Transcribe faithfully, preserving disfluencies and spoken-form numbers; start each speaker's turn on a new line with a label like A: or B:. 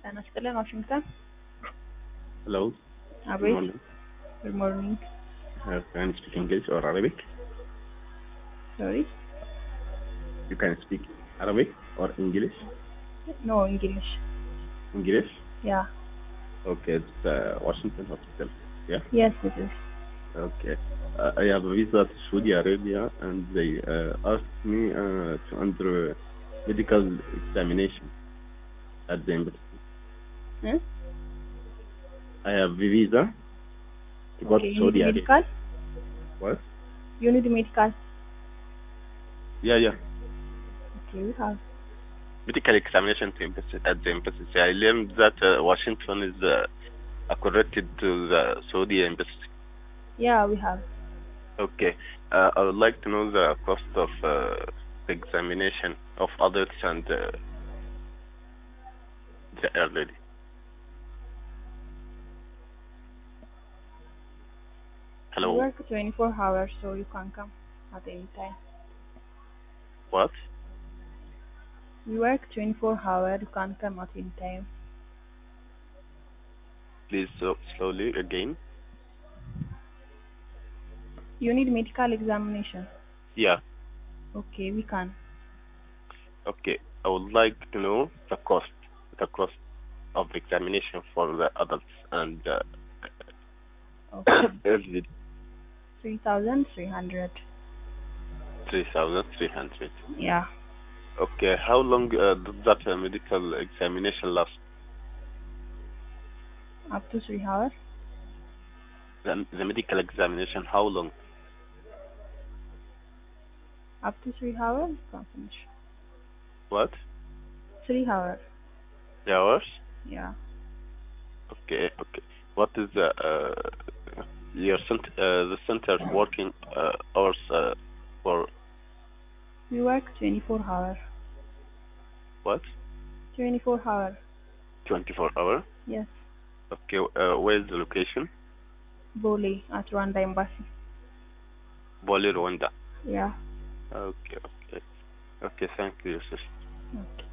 A: ጤና ይስጥልን ዋሽንግተን።
B: Hello. Good
A: አቤት።
B: morning.
A: ጉድ ሞርኒንግ።
B: Uh, can you speak English or Arabic?
A: ሶሪ
B: You can speak Arabic or English?
A: ኖ እንግሊሽ።
B: English?
A: ያ
B: Okay, it's uh, Washington Hospital. Yeah?
A: የስ ኢት ኢዝ።
B: Okay. Uh, I have a visa to Saudi Arabia and they uh, asked me uh, to under medical examination at the embassy. I have a visa to go
A: ኦኬ
B: to
A: ዩ ኒድ
B: Saudi Arabia.
A: ሜዲካል
B: What?
A: ዩ ኒድ ሜዲካል።
B: Yeah, yeah.
A: ኦኬ ዊ ሃቭ
B: Medical examination to embassy, at the embassy. I learned that uh, Washington is uh, accredited to the Saudi embassy.
A: ያ ዊ ሃቭ
B: Okay. Uh, I would like to know the cost of uh, the examination of adults and uh, the elderly. Hello.
A: We work twenty-four hours, so you can come at any time.
B: What?
A: We work twenty-four hours, you can come at any time.
B: Please so slowly again.
A: You need medical examination.
B: Yeah.
A: Okay, we can.
B: Okay. I would like to know the cost, the cost of the examination for the adults and uh,
A: Okay,
B: elderly.
A: three thousand three hundred.
B: Three thousand three hundred.
A: Yeah,
B: Okay. How long uh, does that uh, medical examination last?
A: up to three hours.
B: The, the medical examination, how long?
A: Up to three hours, you can finish.
B: What?
A: Three hours.
B: The hours?
A: Yeah.
B: Okay. Okay. What is the uh, your cent- uh, the center working uh, hours uh, for
A: We work twenty-four hours.
B: what?
A: twenty-four hours.
B: Twenty-four hour.
A: Yes.
B: Okay. Uh, where is the location?
A: Boli at Rwanda Embassy.
B: Bole, Rwanda.
A: Yeah.
B: Okay. Okay. Okay. Thank you, sister.
A: Okay.